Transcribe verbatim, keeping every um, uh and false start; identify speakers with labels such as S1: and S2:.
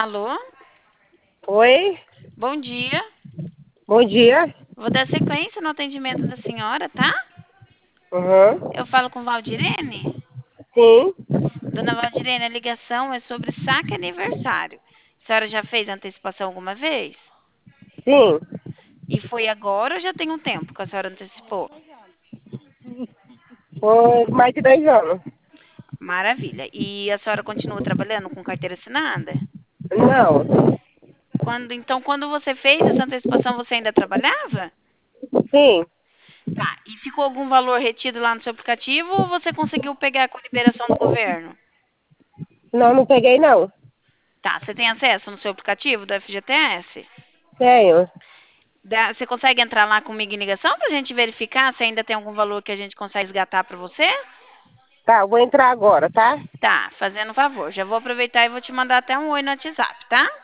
S1: Alô?
S2: Oi,
S1: Bom dia.
S2: bom dia.
S1: Vou dar sequência no atendimento da senhora, tá?
S2: Uhum.
S1: Eu falo com Valdirene?
S2: Sim,
S1: Dona Valdirene, a ligação é sobre saque aniversário. A senhora já fez antecipação alguma vez?
S2: sim.
S1: E foi agora ou já tem um tempo que a senhora antecipou?
S2: Foi mais de dez anos.
S1: Maravilha. E a senhora continua trabalhando com carteira assinada?
S2: Não,
S1: Quando, então, quando você fez essa antecipação, você ainda trabalhava?
S2: sim.
S1: Tá. E ficou algum valor retido lá no seu aplicativo ou você conseguiu pegar com a liberação do governo?
S2: Não, não peguei não.
S1: Tá. Você tem acesso no seu aplicativo do F G T S?
S2: Tenho.
S1: Dá- Você consegue entrar lá comigo em ligação para a gente verificar se ainda tem algum valor que a gente consegue resgatar para você?
S2: Tá, eu vou entrar agora, tá?
S1: Tá, fazendo um favor. Já vou aproveitar e vou te mandar até um oi no WhatsApp, tá?